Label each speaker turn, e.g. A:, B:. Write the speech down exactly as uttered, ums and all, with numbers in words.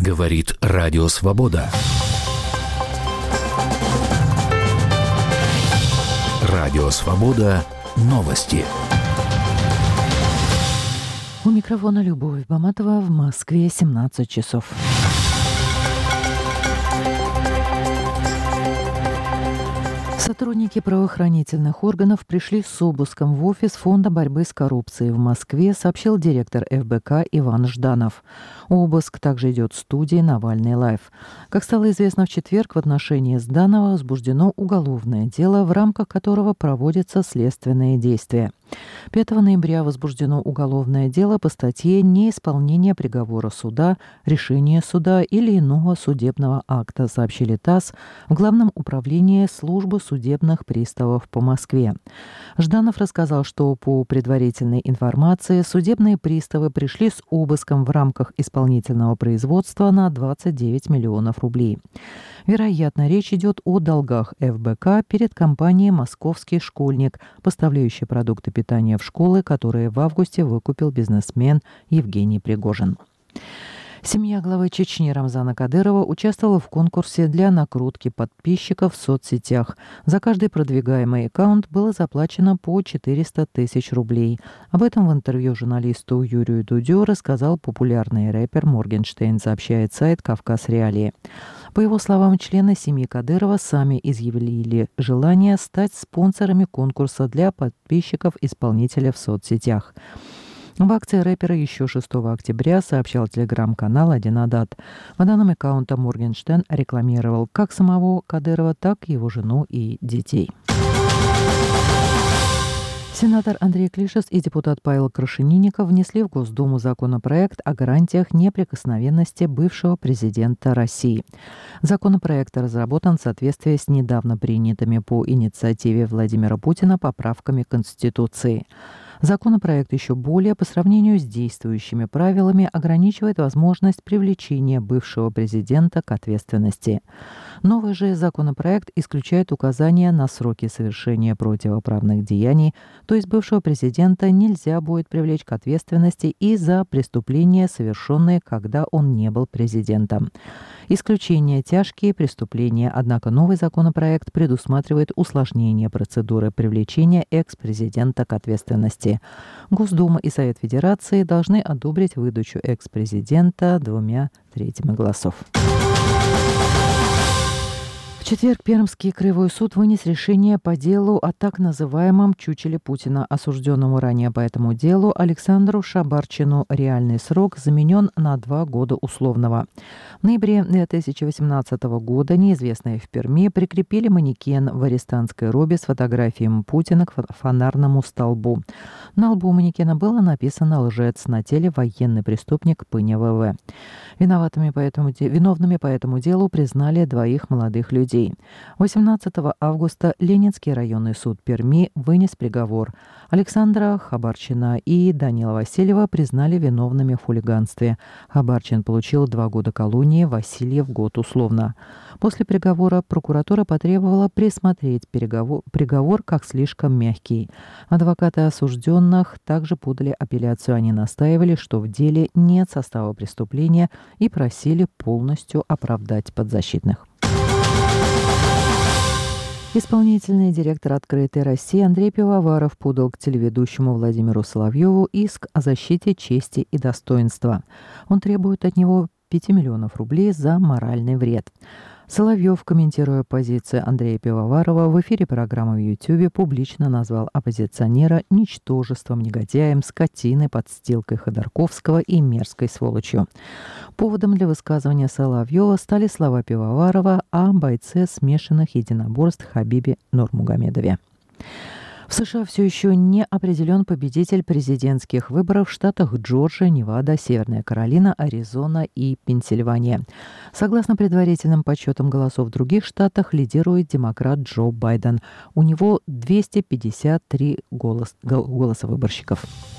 A: Говорит Радио Свобода. Радио Свобода. Новости.
B: У микрофона Любовь Баматова. В Москве семнадцать часов. Сотрудники правоохранительных органов пришли с обыском в офис Фонда борьбы с коррупцией в Москве, сообщил директор эф бэ ка Иван Жданов. Обыск также идет в студии «Навальный лайв». Как стало известно в четверг, в отношении Жданова возбуждено уголовное дело, в рамках которого проводятся следственные действия. пятого ноября возбуждено уголовное дело по статье «Неисполнение приговора суда, решения суда или иного судебного акта», сообщили ТАСС в Главном управлении службы судебных приставов по Москве. Жданов рассказал, что по предварительной информации судебные приставы пришли с обыском в рамках исполнительного производства на двадцать девять миллионов рублей. Вероятно, речь идет о долгах эф бэ ка перед компанией «Московский школьник», поставляющей продукты питания в школы, которые в августе выкупил бизнесмен Евгений Пригожин. Семья главы Чечни Рамзана Кадырова участвовала в конкурсе для накрутки подписчиков в соцсетях. За каждый продвигаемый аккаунт было заплачено по четыреста тысяч рублей. Об этом в интервью журналисту Юрию Дудю рассказал популярный рэпер Моргенштерн, сообщает сайт «Кавказ Реалии». По его словам, члены семьи Кадырова сами изъявили желание стать спонсорами конкурса для подписчиков исполнителя в соцсетях. В акции рэпера еще шестого октября сообщал телеграм-канал «Один Адат». В данном аккаунте Моргенштерн рекламировал как самого Кадырова, так и его жену и детей. Сенатор Андрей Клишес и депутат Павел Крашенинников внесли в Госдуму законопроект о гарантиях неприкосновенности бывшего президента России. Законопроект разработан в соответствии с недавно принятыми по инициативе Владимира Путина поправками Конституции. Законопроект еще более, по сравнению с действующими правилами, ограничивает возможность привлечения бывшего президента к ответственности. Новый же законопроект исключает указания на сроки совершения противоправных деяний, то есть бывшего президента нельзя будет привлечь к ответственности и за преступления, совершенные, когда он не был президентом. Исключение тяжкие преступления, однако новый законопроект предусматривает усложнение процедуры привлечения экс-президента к ответственности. Госдума и Совет Федерации должны одобрить выдачу экс-президента двумя третьими голосов. В четверг Пермский краевой суд вынес решение по делу о так называемом «чучеле Путина». Осужденному ранее по этому делу Александру Шабарчину реальный срок заменен на два года условного. В ноябре две тысячи восемнадцатого года неизвестные в Перми прикрепили манекен в арестантской робе с фотографией Путина к фонарному столбу. На лбу манекена было написано «Лжец», на теле военный преступник Пыня вэ вэ. Виноватыми по этому, виновными по этому делу признали двоих молодых людей. восемнадцатого августа Ленинский районный суд Перми вынес приговор. Александра Хабарчина и Данила Васильева признали виновными в хулиганстве. Хабарчин получил два года колонии, Васильев – год условно. После приговора прокуратура потребовала пресмотреть приговор, приговор как слишком мягкий. Адвокаты осужденных также подали апелляцию. Они настаивали, что в деле нет состава преступления и просили полностью оправдать подзащитных. Исполнительный директор «Открытой России» Андрей Пивоваров подал к телеведущему Владимиру Соловьеву иск о защите чести и достоинства. Он требует от него пяти миллионов рублей за моральный вред. Соловьев, комментируя позицию Андрея Пивоварова, в эфире программы в Ютьюбе публично назвал оппозиционера ничтожеством, негодяем, скотиной, подстилкой Ходорковского и мерзкой сволочью. Поводом для высказывания Соловьева стали слова Пивоварова о бойце смешанных единоборств Хабибе Нурмагомедове. В США все еще не определен победитель президентских выборов в штатах Джорджия, Невада, Северная Каролина, Аризона и Пенсильвания. Согласно предварительным подсчетам голосов в других штатах, лидирует демократ Джо Байден. У него двести пятьдесят три голос, голоса выборщиков.